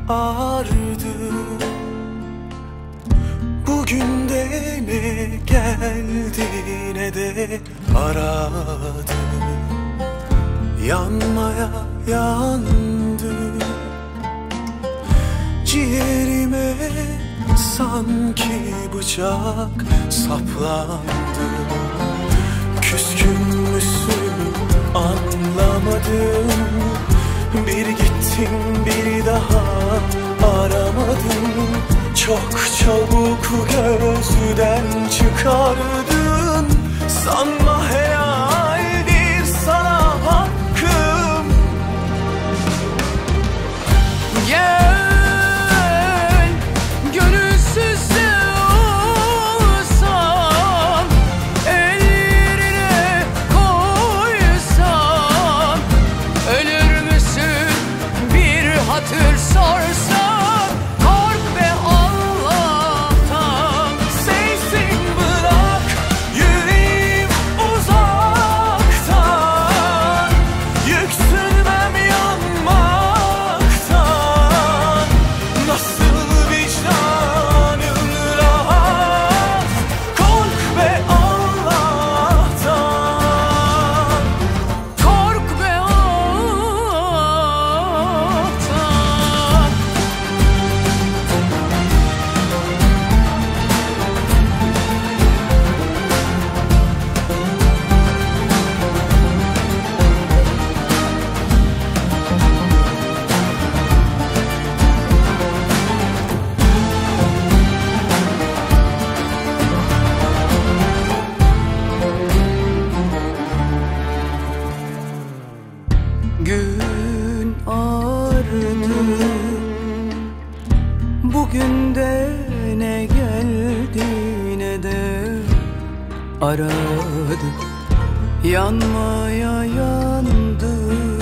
ardı. Bugün de ne geldi ne de aradı. Yanmaya yandı, ciğerime sanki bıçak saplandı. Küskün müsün anlamadım, bir gittin bir daha aramadım. Çok çabuk gözden çıkardın, sanma helaldir sana hakkım. Gel, gönülsüz de olsam, ellerine koysam, ölür müsün bir hatır sorsam. Gün ağrıdı, bugün de ne geldi ne de aradı. Yanmaya yandı,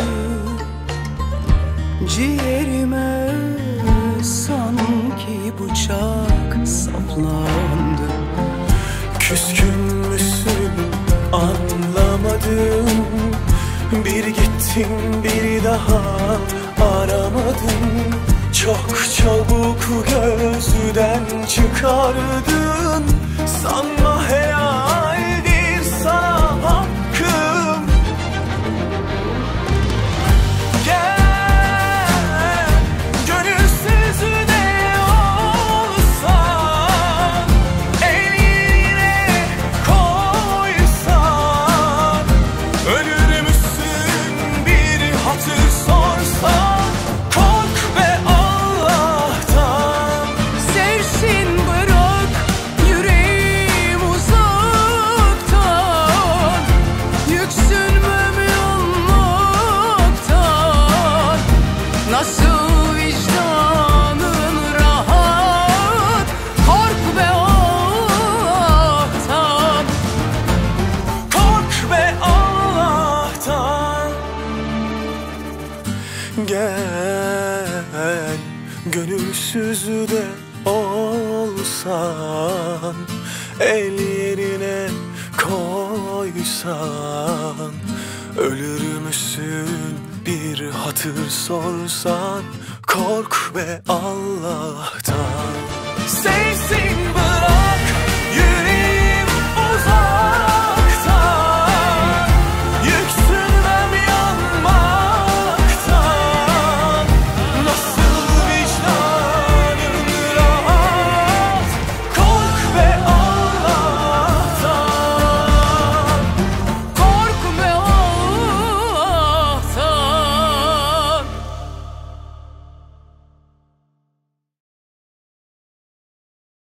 ciğerime sanki bıçak saplandı. Küskün müsün anlamadım, bir gittin bir daha aramadım. Çok çabuk gözden çıkardın, sanma helaldir sana hakkım. Gel, gönülsüz de olsan, eline koysan, ölür müsün bir hatır sorsan. Kork be Allah'tan, Sevsin bırak yüreğim uzaktan, yüksünmem yanmaktan. Nasıl vicdanın rahat, kork be Allah'tan. kork be Allah'tan. Gel, gönülsüz de olsan, el yerine koysan, ölür müsün bir hatır sorsan. Kork be Allah'tan.